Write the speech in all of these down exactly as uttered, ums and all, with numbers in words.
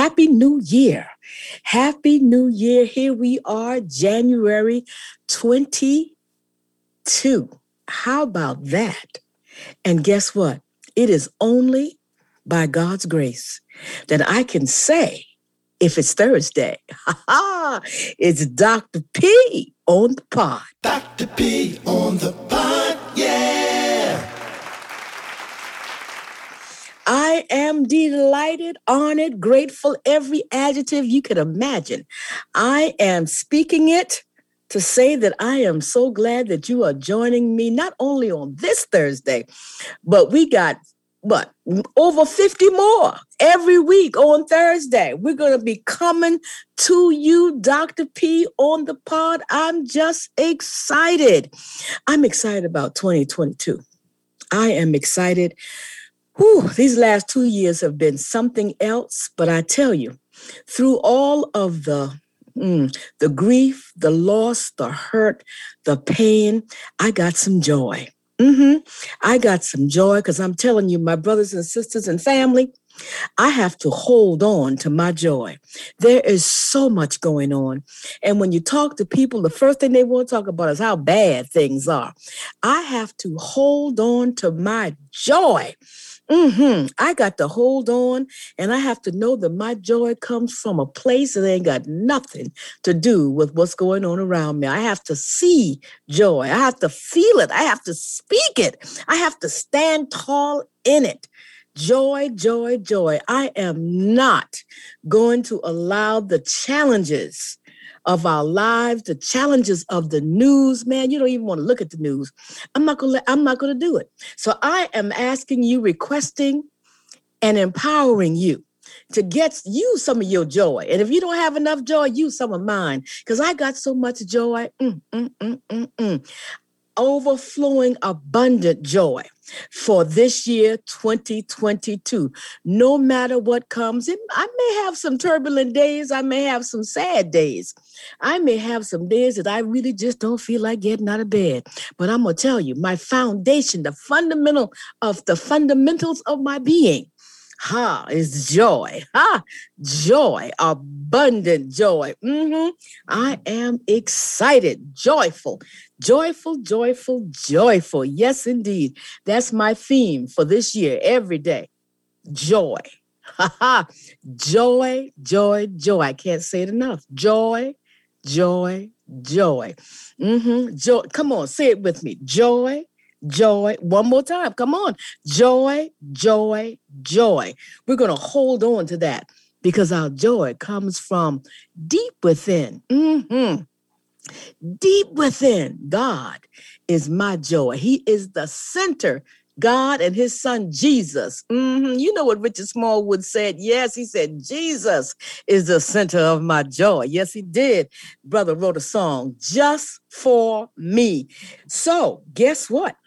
Happy New Year. Happy New Year. Here we are, January twenty-second. Two. How about that? And guess what? It is only by God's grace that I can say, if it's Thursday, ha ha, it's Doctor P on the pod. Doctor P on the pod, yeah. I am delighted, honored, grateful, every adjective you could imagine. I am speaking it to say that I am so glad that you are joining me, not only on this Thursday, but we got, what, over fifty more every week on Thursday. We're going to be coming to you, Doctor P, on the pod. I'm just excited. I'm excited about twenty twenty-two. I am excited. Whew, these last two years have been something else, but I tell you, through all of the Mm, the grief, the loss, the hurt, the pain, I got some joy. Mm-hmm. I got some joy because I'm telling you, my brothers and sisters and family, I have to hold on to my joy. There is so much going on. And when you talk to people, the first thing they want to talk about is how bad things are. I have to hold on to my joy. Mm-hmm. I got to hold on, and I have to know that my joy comes from a place that ain't got nothing to do with what's going on around me. I have to see joy. I have to feel it. I have to speak it. I have to stand tall in it. Joy, joy, joy. I am not going to allow the challenges of our lives, the challenges of the news, man, you don't even want to look at the news. I'm not going to I'm not going to do it. So I am asking you, requesting and empowering you to get use some of your joy. And if you don't have enough joy, use some of mine, because I got so much joy. Mm, mm, mm, mm, mm. Overflowing, abundant joy for this year, twenty twenty-two. No matter what comes, it, I may have some turbulent days. I may have some sad days. I may have some days that I really just don't feel like getting out of bed. But I'm going to tell you, my foundation, the fundamental of the fundamentals of my being, ha, is joy. Ha, joy, abundant joy. Mm-hmm. I am excited, joyful, joyful, joyful, joyful. Yes, indeed. That's my theme for this year, every day. Joy. Ha ha. Joy, joy, joy. I can't say it enough. Joy, joy, joy. Mm-hmm. Joy. Come on, say it with me. Joy, joy. One more time. Come on. Joy, joy, joy. We're going to hold on to that because our joy comes from deep within. Mm-hmm. Deep within. God is my joy. He is the center. God and his son, Jesus. Mm-hmm. You know what Richard Smallwood said? Yes, he said, Jesus is the center of my joy. Yes, he did. Brother wrote a song just for me. So guess what?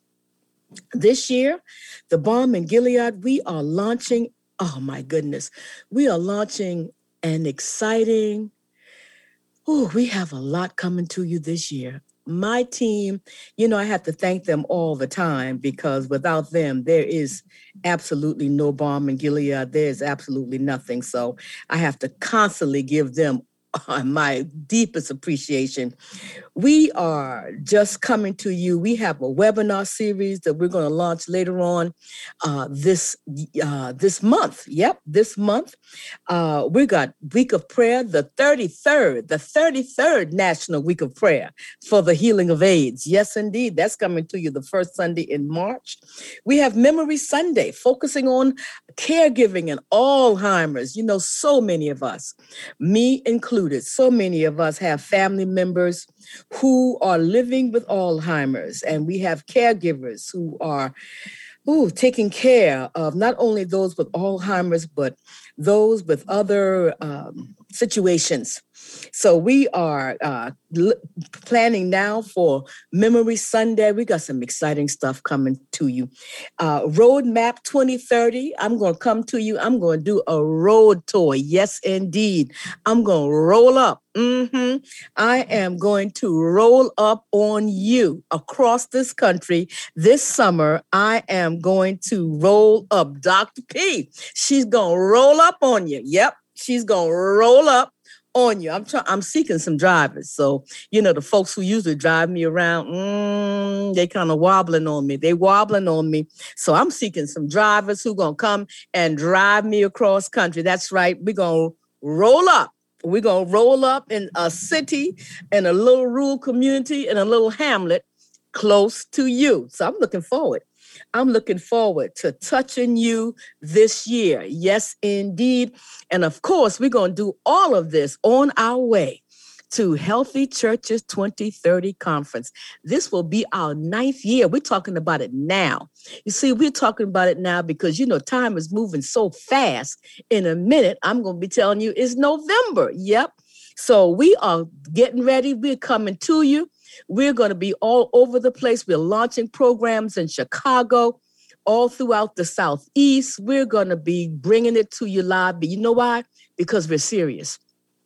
This year, the Balm in Gilead, we are launching, oh my goodness, we are launching an exciting, oh, we have a lot coming to you this year. My team, you know, I have to thank them all the time because without them, there is absolutely no Balm in Gilead. There's absolutely nothing. So I have to constantly give them my deepest appreciation. We are just coming to you. We have a webinar series that we're going to launch later on uh, this uh, this month. Yep, this month. Uh, we got Week of Prayer, the thirty-third, the thirty-third National Week of Prayer for the healing of AIDS. Yes, indeed. That's coming to you the first Sunday in March. We have Memory Sunday, focusing on caregiving and Alzheimer's. You know, so many of us, me included, so many of us have family members who are living with Alzheimer's, and we have caregivers who are ooh, taking care of not only those with Alzheimer's, but those with other um, situations. So we are uh, l- planning now for Memory Sunday. We got some exciting stuff coming to you. Uh, Roadmap twenty thirty. I'm going to come to you. I'm going to do a road tour. Yes, indeed. I'm going to roll up. Mm-hmm. I am going to roll up on you across this country this summer. I am going to roll up Doctor P. She's going to roll up on you. Yep. she's going to roll up on you. I'm trying. I'm seeking some drivers. So, you know, the folks who usually drive me around, mm, they kind of wobbling on me. They wobbling on me. So I'm seeking some drivers who going to come and drive me across country. That's right. We're going to roll up. We're going to roll up in a city, in a little rural community, in a little hamlet close to you. So I'm looking forward. I'm looking forward to touching you this year. Yes, indeed. And of course, we're going to do all of this on our way to Healthy Churches twenty thirty Conference. This will be our ninth year. We're talking about it now. You see, we're talking about it now because, you know, time is moving so fast. In a minute, I'm going to be telling you it's November. Yep. So we are getting ready. We're coming to you. We're going to be all over the place. We're launching programs in Chicago, all throughout the Southeast. We're going to be bringing it to you live. But you know why? Because we're serious.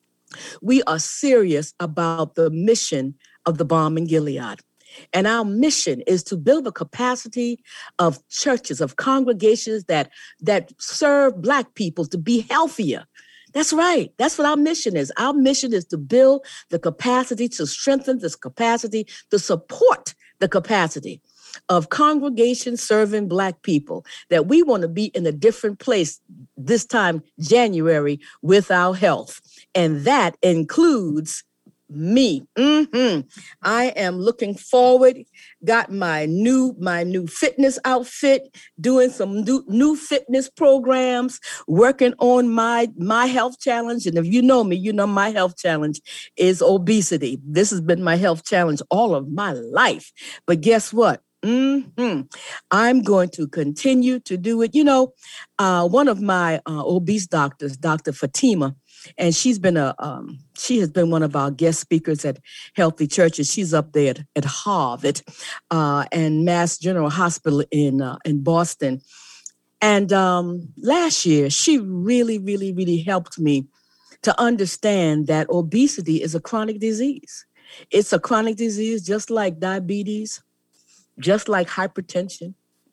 We are serious about the mission of the Balm in Gilead. And our mission is to build a capacity of churches, of congregations that, that serve Black people to be healthier. That's right. That's what our mission is. Our mission is to build the capacity, to strengthen this capacity, to support the capacity of congregations serving Black people, that we want to be in a different place this time, January, with our health. And that includes me. Mm-hmm. I am looking forward. Got my new my new fitness outfit, doing some new, new fitness programs, working on my my health challenge. And if you know me, you know my health challenge is obesity. This has been my health challenge all of my life. But guess what? Mm-hmm. I'm going to continue to do it. You know, uh, one of my uh, obese doctors, Doctor Fatima, and she's been a um, she has been one of our guest speakers at Healthy Churches. She's up there at, at Harvard uh, and Mass General Hospital in uh, in Boston. And um, last year, she really, really, really helped me to understand that obesity is a chronic disease. It's a chronic disease, just like diabetes, just like hypertension,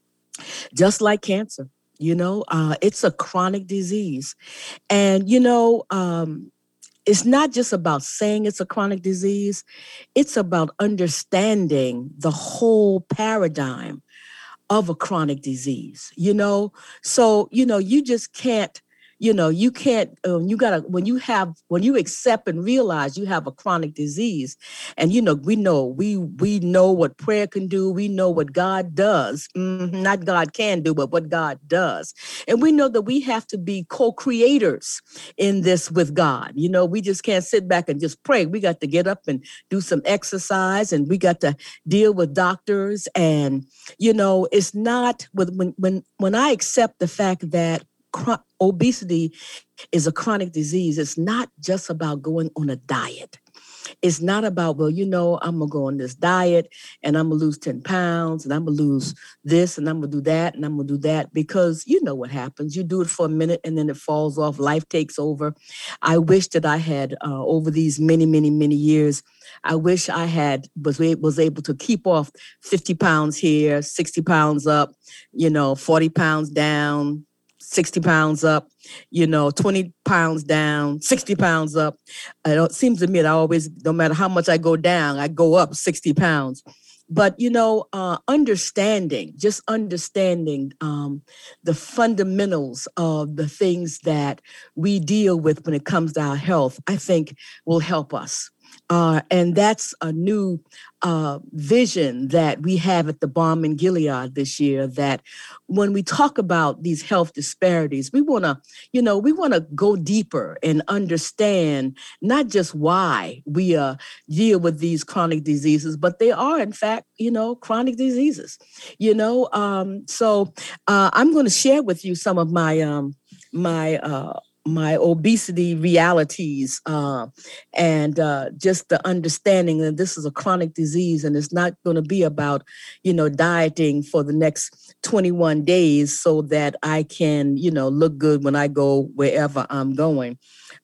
just like cancer. You know, uh, it's a chronic disease. And, you know, um, it's not just about saying it's a chronic disease. It's about understanding the whole paradigm of a chronic disease, you know. So, you know, you just can't, you know, you can't, uh, you gotta, when you have, when you accept and realize you have a chronic disease, and, you know, we know, we, we know what prayer can do. We know what God does, mm-hmm. Not God can do, but what God does. And we know that we have to be co-creators in this with God. You know, we just can't sit back and just pray. We got to get up and do some exercise, and we got to deal with doctors. And, you know, it's not with, when, when, when I accept the fact that obesity is a chronic disease, it's not just about going on a diet. It's not about, well, you know, I'm going to go on this diet and I'm going to lose ten pounds and I'm going to lose this and I'm going to do that and I'm going to do that, because you know what happens. You do it for a minute and then it falls off. Life takes over. I wish that I had, uh, over these many, many, many years, I wish I had was, was able to keep off fifty pounds here, sixty pounds up, you know, forty pounds down, sixty pounds up, you know, twenty pounds down, sixty pounds up. It seems to me that I always, no matter how much I go down, I go up sixty pounds. But, you know, uh, understanding, just understanding um, the fundamentals of the things that we deal with when it comes to our health, I think will help us. Uh, and that's a new uh, vision that we have at the Balm in Gilead this year, that when we talk about these health disparities, we want to, you know, we want to go deeper and understand not just why we uh, deal with these chronic diseases, but they are, in fact, you know, chronic diseases, you know. Um, so uh, I'm going to share with you some of my um, my uh my obesity realities uh, and uh, just the understanding that this is a chronic disease, and it's not going to be about, you know, dieting for the next twenty-one days so that I can, you know, look good when I go wherever I'm going.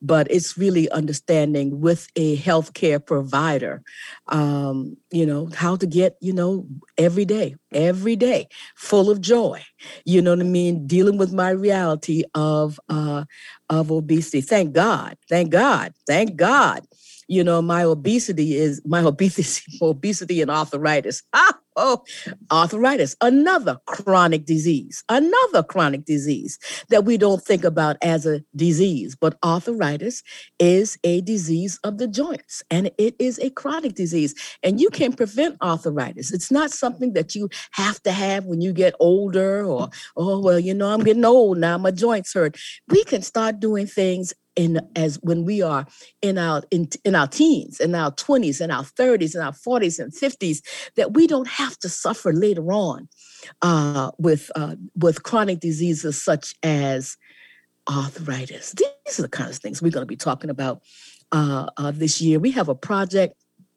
but it's really understanding with a healthcare provider, um, you know, how to get, you know, every day, every day, full of joy. You know what I mean? Dealing with my reality of uh, of obesity. Thank God, thank God, thank God. You know, my obesity is my obesity, obesity and arthritis. Ah, oh, arthritis, another chronic disease, another chronic disease that we don't think about as a disease. But arthritis is a disease of the joints, and it is a chronic disease. And you can prevent arthritis. It's not something that you have to have when you get older or, oh, well, you know, I'm getting old now, my joints hurt. We can start doing things in as when we are in our in, in our teens, in our twenties, in our thirties, in our forties and fifties, that we don't have to suffer later on uh, with uh, with chronic diseases such as arthritis. These are the kinds of things we're going to be talking about uh, uh, this year. We have a project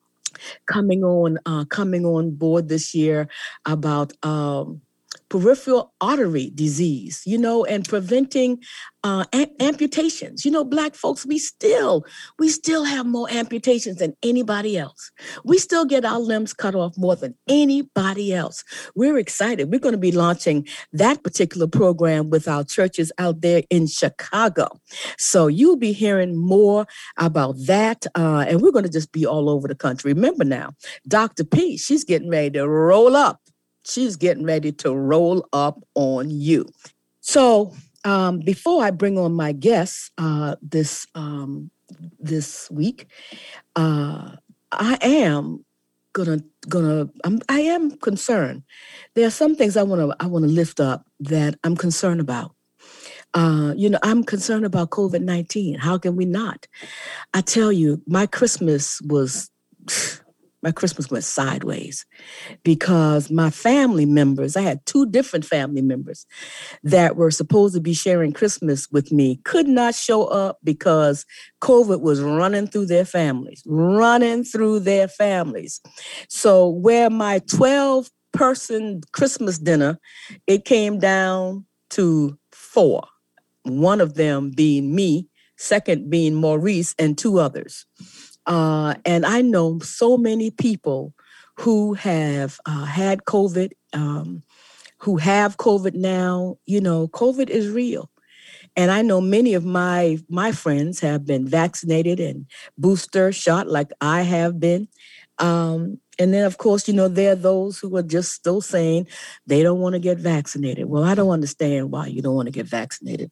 coming on uh, coming on board this year about um, peripheral artery disease, you know, and preventing uh, am- amputations. You know, Black folks, we still, we still have more amputations than anybody else. We still get our limbs cut off more than anybody else. We're excited. We're going to be launching that particular program with our churches out there in Chicago. So you'll be hearing more about that. Uh, and we're going to just be all over the country. Remember now, Doctor P, she's getting ready to roll up. She's getting ready to roll up on you. So um, before I bring on my guests uh, this um, this week, uh, I am gonna gonna I'm, I am concerned. There are some things I want to I want to lift up that I'm concerned about. Uh, you know, I'm concerned about COVID nineteen. How can we not? I tell you, my Christmas was. My Christmas went sideways because my family members, I had two different family members that were supposed to be sharing Christmas with me, could not show up because COVID was running through their families, running through their families. So where my twelve person Christmas dinner, it came down to four, one of them being me, second being Maurice, and two others. Uh, and I know so many people who have uh, had COVID, um, who have COVID now. You know, COVID is real. And I know many of my my friends have been vaccinated and booster shot like I have been. Um, and then, of course, you know, there are those who are just still saying they don't want to get vaccinated. Well, I don't understand why you don't want to get vaccinated.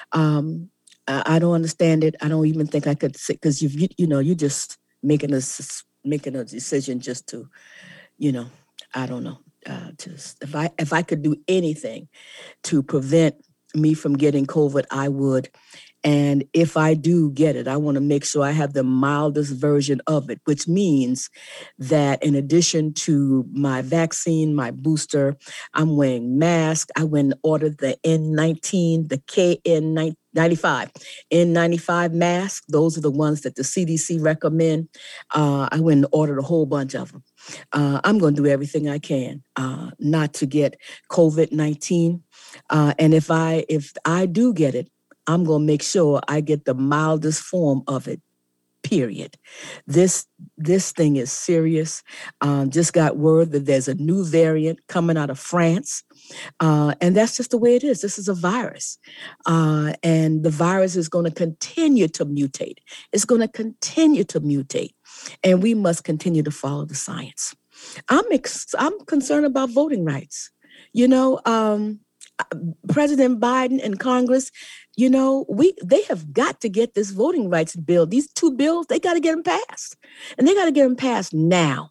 Um I don't understand it. I don't even think I could say, because you've, you, you know, you're just making a, making a decision just to, you know, I don't know. Uh, just if I, if I could do anything to prevent me from getting COVID, I would. And if I do get it, I want to make sure I have the mildest version of it, which means that in addition to my vaccine, my booster, I'm wearing masks. I went and ordered the N nineteen, the K N ninety-five, N ninety-five masks. Those are the ones that the C D C recommend. Uh, I went and ordered a whole bunch of them. Uh, I'm going to do everything I can uh, not to get COVID nineteen. Uh, and if I if I do get it, I'm going to make sure I get the mildest form of it, period. This this thing is serious. Um, just got word that there's a new variant coming out of France. Uh, and that's just the way it is. This is a virus. Uh, and the virus is going to continue to mutate. It's going to continue to mutate. And we must continue to follow the science. I'm ex- I'm concerned about voting rights. You know, um, President Biden and Congress, you know, we they have got to get this voting rights bill. These two bills, they got to get them passed. And they got to get them passed now.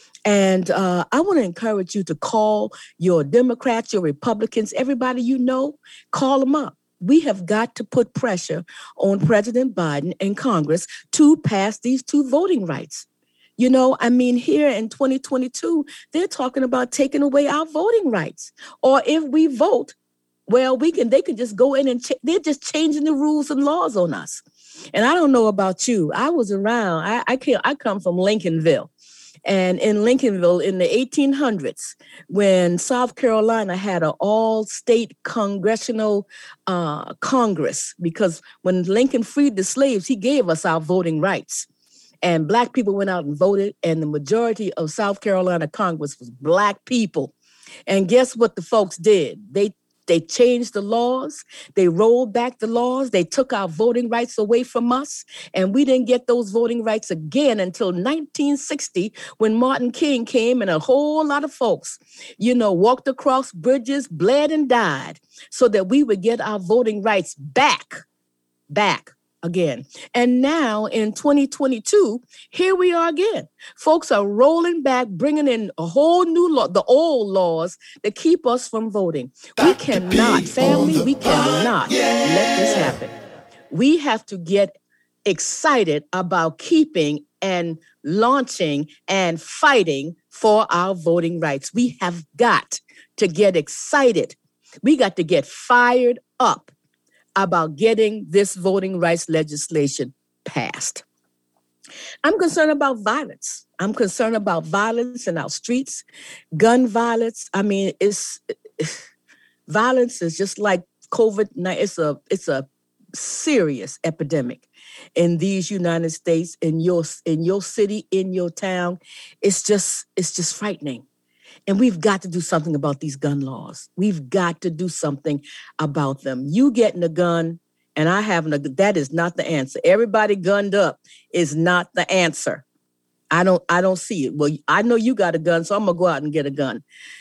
And uh, I want to encourage you to call your Democrats, your Republicans, everybody you know, call them up. We have got to put pressure on President Biden and Congress to pass these two voting rights. You know, I mean, here in twenty twenty-two, they're talking about taking away our voting rights. Or if we vote, well, we can. They can just go in and ch- they're just changing the rules and laws on us. And I don't know about you. I was around. I I, came, I come from Lincolnville. And in Lincolnville in the eighteen hundreds, when South Carolina had an all-state congressional uh, Congress, because when Lincoln freed the slaves, he gave us our voting rights. And Black people went out and voted, and the majority of South Carolina Congress was Black people. And guess what the folks did? They They changed the laws. They rolled back the laws. They took our voting rights away from us. And we didn't get those voting rights again until nineteen sixty, when Martin King came and a whole lot of folks, you know, walked across bridges, bled and died so that we would get our voting rights back, back again. And now in twenty twenty-two, here we are again. Folks are rolling back, bringing in a whole new law, the old laws that keep us from voting. We cannot, family, we cannot let this happen. We have to get excited about keeping and launching and fighting for our voting rights. We have got to get excited. We got to get fired up about getting this voting rights legislation passed. I'm concerned about violence. I'm concerned about violence in our streets, gun violence. I mean, it's, it's violence is just like COVID. It's a it's a serious epidemic in these United States, in your in your city, in your town. It's just it's just frightening. And we've got to do something about these gun laws. We've got to do something about them. You getting a gun and I having a gun, that is not the answer. Everybody gunned up is not the answer. I don't I don't see it. Well, I know you got a gun, so I'm going to go out and get a gun.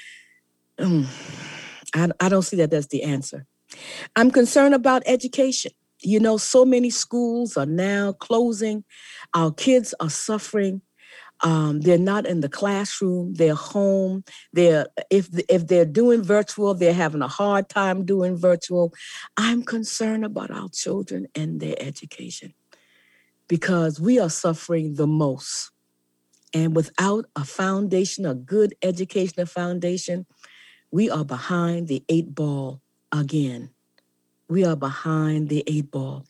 Mm, I, I don't see that that's the answer. I'm concerned about education. You know, so many schools are now closing. Our kids are suffering. Um, they're not in the classroom. They're home. They're if if they're doing virtual, they're having a hard time doing virtual. I'm concerned about our children and their education because we are suffering the most. And without a foundation, a good educational foundation, we are behind the eight ball again. We are behind the eight ball.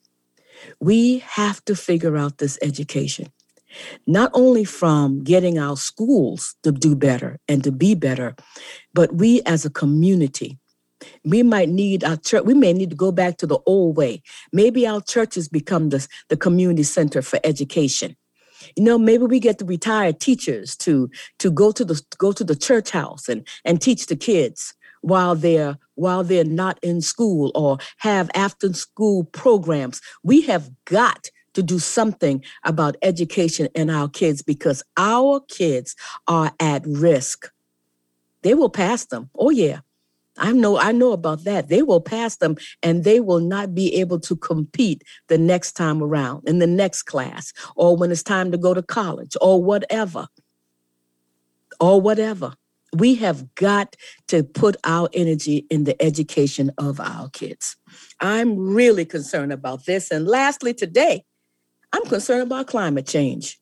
We have to figure out this education. Not only from getting our schools to do better and to be better, but we as a community, we might need our church, we may need to go back to the old way. Maybe our churches become the, the community center for education. You know, maybe we get the retired teachers to, to go to the go to the church house and, and teach the kids while they're while they're not in school or have after school programs. We have got to do something about education and our kids because our kids are at risk. They will pass them. Oh, yeah. I know, I know about that. They will pass them and they will not be able to compete the next time around in the next class or when it's time to go to college or whatever. Or whatever. We have got to put our energy in the education of our kids. I'm really concerned about this. And lastly, today, I'm concerned about climate change.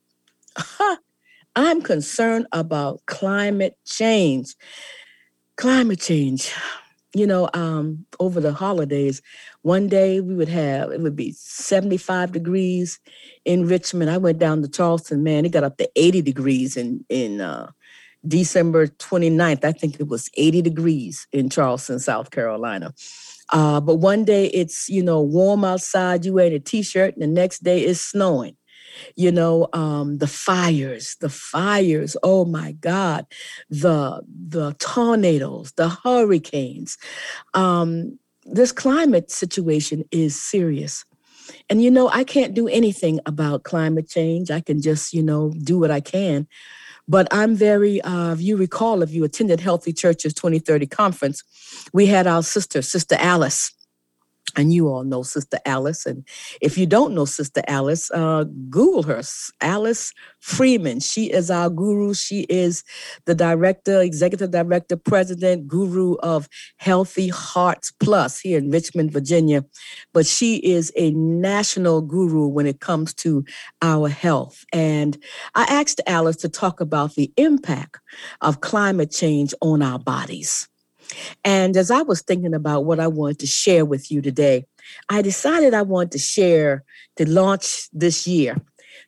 I'm concerned about climate change. Climate change. You know, um, over the holidays, one day we would have, it would be seventy-five degrees in Richmond. I went down to Charleston, man, it got up to eighty degrees in, in uh, December twenty-ninth. I think it was eighty degrees in Charleston, South Carolina. Uh, but one day it's, you know, warm outside, you wear a t-shirt, and the next day it's snowing. You know, um, the fires, the fires, oh my God, the the tornadoes, the hurricanes. Um, this climate situation is serious. And, you know, I can't do anything about climate change. I can just, you know, do what I can. But I'm very, uh, if you recall, if you attended Healthy Church's twenty thirty conference, we had our sister, Sister Alice. And you all know Sister Alice. And if you don't know Sister Alice, uh, Google her, Alice Freeman. She is our guru. She is the director, executive director, president, guru of Healthy Hearts Plus here in Richmond, Virginia. But she is a national guru when it comes to our health. And I asked Alice to talk about the impact of climate change on our bodies. And as I was thinking about what I wanted to share with you today, I decided I wanted to share, to launch this year,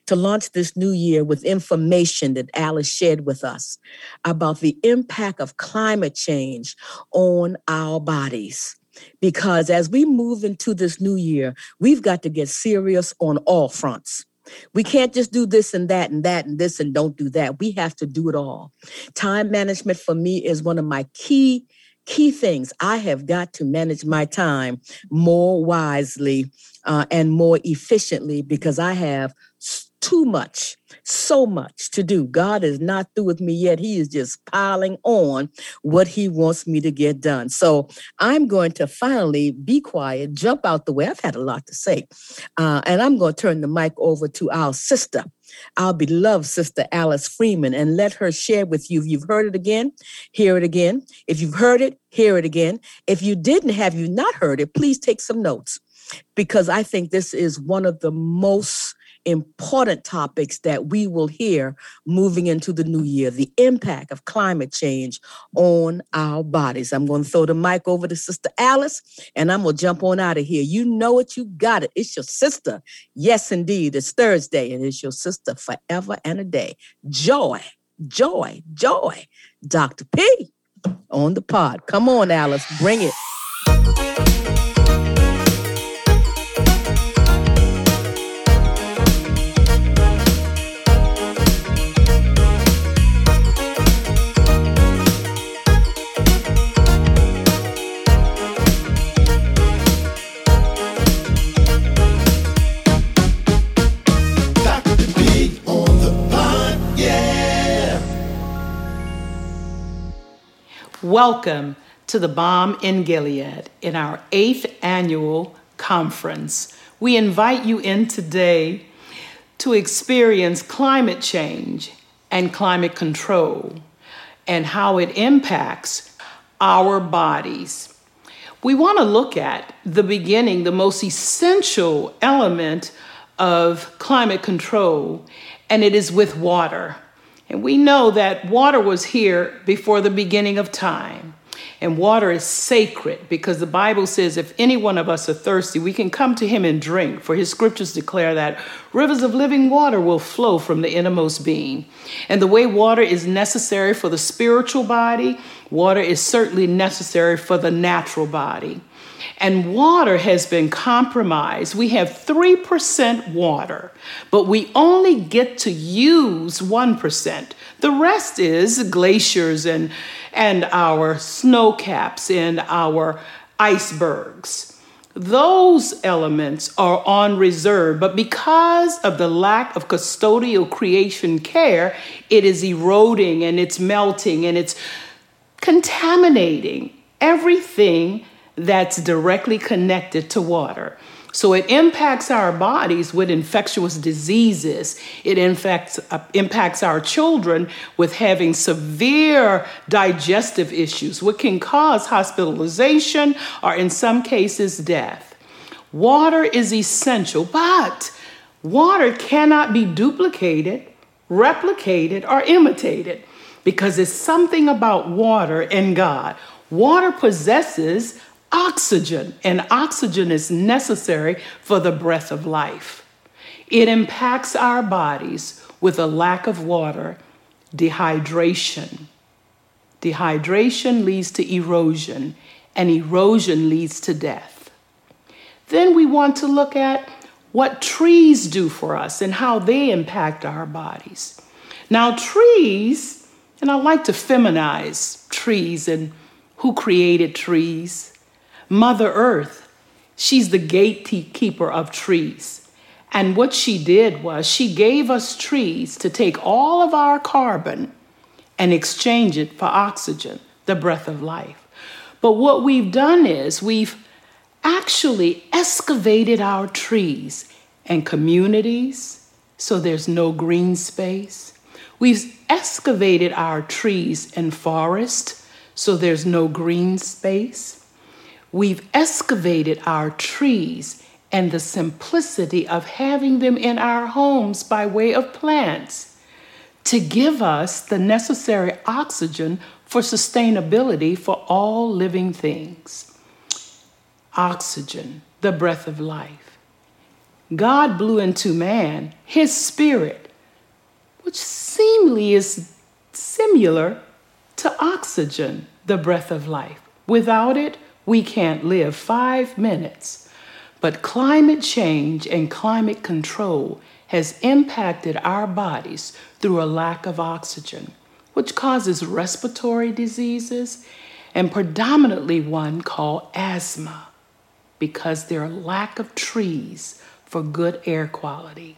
to launch this new year with information that Alice shared with us about the impact of climate change on our bodies. Because as we move into this new year, we've got to get serious on all fronts. We can't just do this and that and that and this and don't do that. We have to do it all. Time management for me is one of my key, key things. I have got to manage my time more wisely uh, and more efficiently because I have too much, so much to do. God is not through with me yet. He is just piling on what he wants me to get done. So I'm going to finally be quiet, jump out the way. I've had a lot to say. Uh, and I'm going to turn the mic over to our sister, our beloved sister, Alice Freeman, and let her share with you. If you've heard it again, hear it again. If you've heard it, hear it again. If you didn't, have you not heard it, please take some notes, because I think this is one of the most important topics that we will hear moving into the new year, the impact of climate change on our bodies. I'm going to throw the mic over to Sister Alice, and I'm going to jump on out of here. You know it, you got it. It's your sister. Yes, indeed. It's Thursday, and it's your sister forever and a day. Joy, joy, joy. Doctor P on the pod. Come on, Alice, bring it. Welcome to the Balm in Gilead in our eighth annual conference. We invite you in today to experience climate change and climate control and how it impacts our bodies. We want to look at the beginning, the most essential element of climate control, and it is with water. And we know that water was here before the beginning of time. And water is sacred because the Bible says if any one of us are thirsty, we can come to him and drink. For his scriptures declare that rivers of living water will flow from the innermost being. And the way water is necessary for the spiritual body, water is certainly necessary for the natural body. And water has been compromised. We have three percent water, but we only get to use one percent. The rest is glaciers and, and our snow caps and our icebergs. Those elements are on reserve, but because of the lack of custodial creation care, it is eroding and it's melting and it's contaminating everything that's directly connected to water. So it impacts our bodies with infectious diseases. It infects, uh, impacts our children with having severe digestive issues, which can cause hospitalization or in some cases death. Water is essential, but water cannot be duplicated, replicated, or imitated because it's something about water and God. Water possesses oxygen, and oxygen is necessary for the breath of life. It impacts our bodies with a lack of water, dehydration. Dehydration leads to erosion, and erosion leads to death. Then we want to look at what trees do for us and how they impact our bodies. Now, trees, and I like to feminize trees and who created trees. Mother Earth, she's the gatekeeper of trees. And what she did was she gave us trees to take all of our carbon and exchange it for oxygen, the breath of life. But what we've done is we've actually excavated our trees and communities so there's no green space. We've excavated our trees and forests so there's no green space. We've excavated our trees and the simplicity of having them in our homes by way of plants to give us the necessary oxygen for sustainability for all living things. Oxygen, the breath of life. God blew into man his spirit, which seemingly is similar to oxygen, the breath of life. Without it, we can't live five minutes. But climate change and climate control has impacted our bodies through a lack of oxygen, which causes respiratory diseases and predominantly one called asthma, because there are lack of trees for good air quality.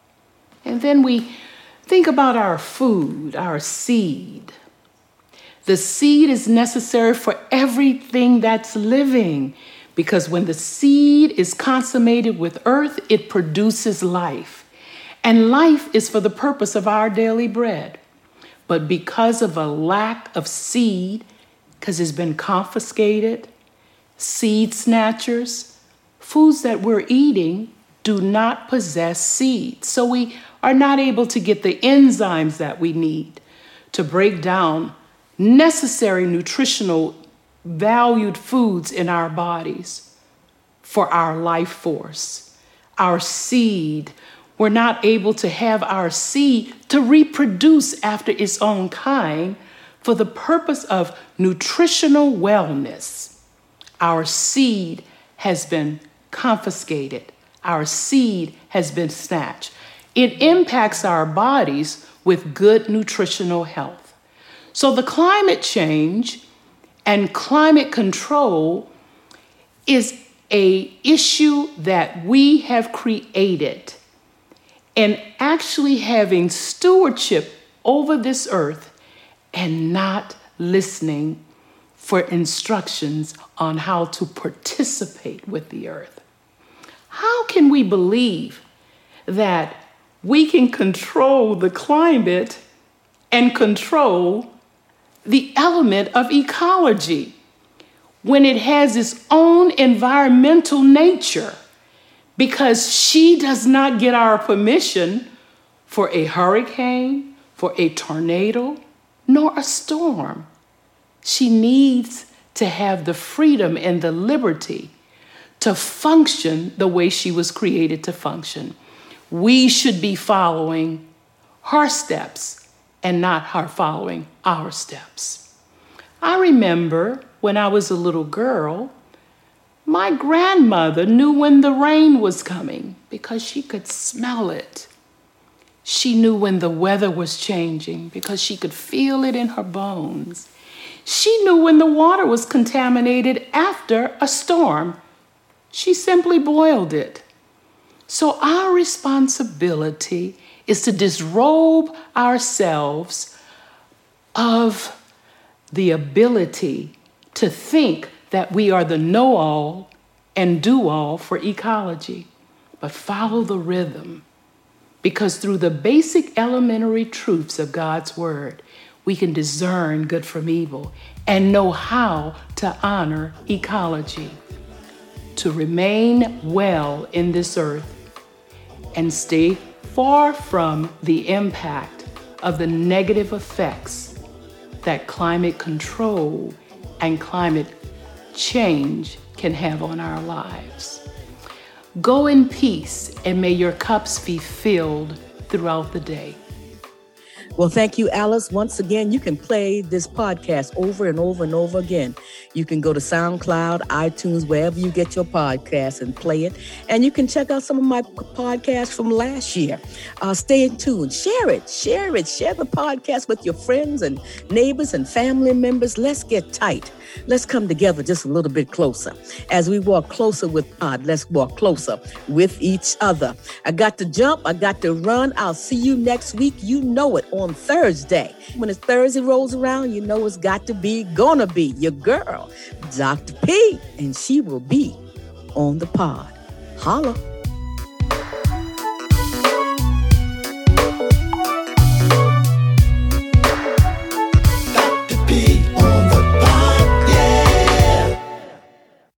And then we think about our food, our seed. The seed is necessary for everything that's living, because when the seed is consummated with earth, it produces life. And life is for the purpose of our daily bread. But because of a lack of seed, because it's been confiscated, seed snatchers, foods that we're eating do not possess seeds. So we are not able to get the enzymes that we need to break down necessary nutritional valued foods in our bodies for our life force. Our seed, we're not able to have our seed to reproduce after its own kind for the purpose of nutritional wellness. Our seed has been confiscated. Our seed has been snatched. It impacts our bodies with good nutritional health. So the climate change and climate control is an issue that we have created. And actually having stewardship over this earth and not listening for instructions on how to participate with the earth. How can we believe that we can control the climate and control the element of ecology when it has its own environmental nature? Because she does not get our permission for a hurricane, for a tornado, nor a storm. She needs to have the freedom and the liberty to function the way she was created to function. We should be following her steps and not her following our steps. I remember when I was a little girl, my grandmother knew when the rain was coming because she could smell it. She knew when the weather was changing because she could feel it in her bones. She knew when the water was contaminated after a storm. She simply boiled it. So our responsibility is to disrobe ourselves of the ability to think that we are the know-all and do-all for ecology, but follow the rhythm. Because through the basic elementary truths of God's word, we can discern good from evil and know how to honor ecology, to remain well in this earth and stay far from the impact of the negative effects that climate control and climate change can have on our lives. Go in peace, and may your cups be filled throughout the day. Well, thank you, Alice. Once again, you can play this podcast over and over and over again. You can go to SoundCloud, iTunes, wherever you get your podcast and play it. And you can check out some of my podcasts from last year. Uh, stay tuned. Share it. Share it. Share the podcast with your friends and neighbors and family members. Let's get tight. Let's come together just a little bit closer. As we walk closer with God, let's walk closer with each other. I got to jump. I got to run. I'll see you next week. You know it, on Thursday. When it's Thursday rolls around, you know it's got to be, gonna be your girl, Doctor P, and she will be on the pod. Holla.